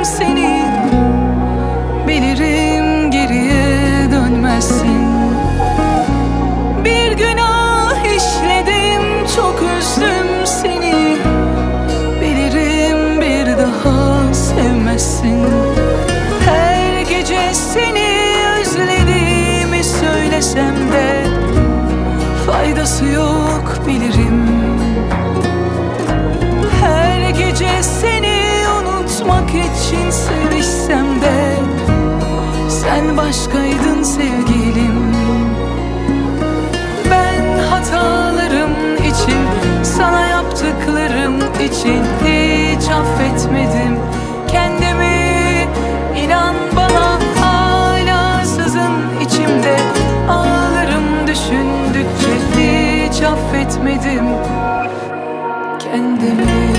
seni, bilirim geriye dönmezsin. Bir günah işledim, çok üzdüm seni, bilirim bir daha sevmezsin. Her gece seni özlediğimi söylesem de faydası yok bilirim. Her gece seni unutmak için sevişsem de sen başkaydın sevgilim. Ben hatalarım için, sana yaptıklarım için hiç affetmedim kendimi. İnan bana hala sızın içimde, ağlarım düşündükçe hiç affetmedim kendimi.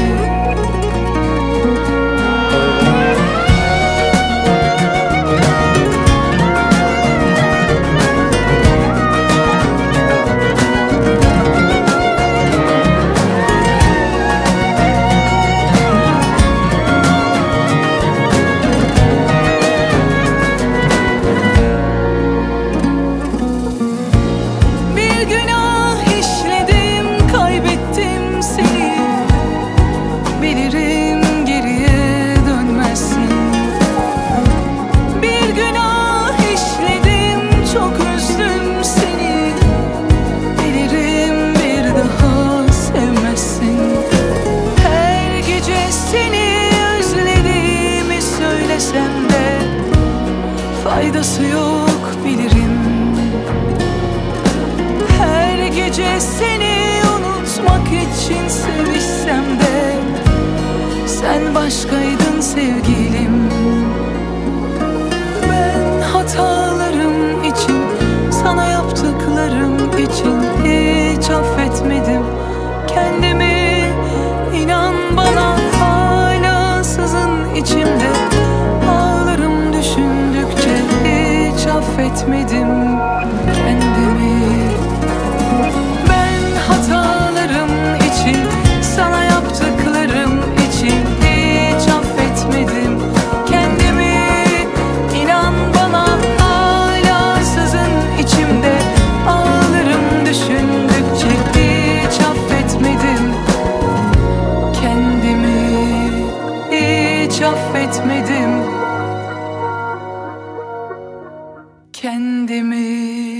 Faydası yok bilirim. Her gece seni unutmak için sevişsem de sen başkaydın sevgilim. Ben hatalarım için, sana yaptıklarım için hiç affetmedim kendimi. İnan bana hala sızın içimde, ağlarım düşündükçe hiç affetmedim kendimi. Ben hatalarım için, sana yaptıklarım için hiç affetmedim kendimi. İnan bana hala sızın içimde, ağlarım düşündükçe hiç affetmedim kendimi. Hiç affetmedim kendimi.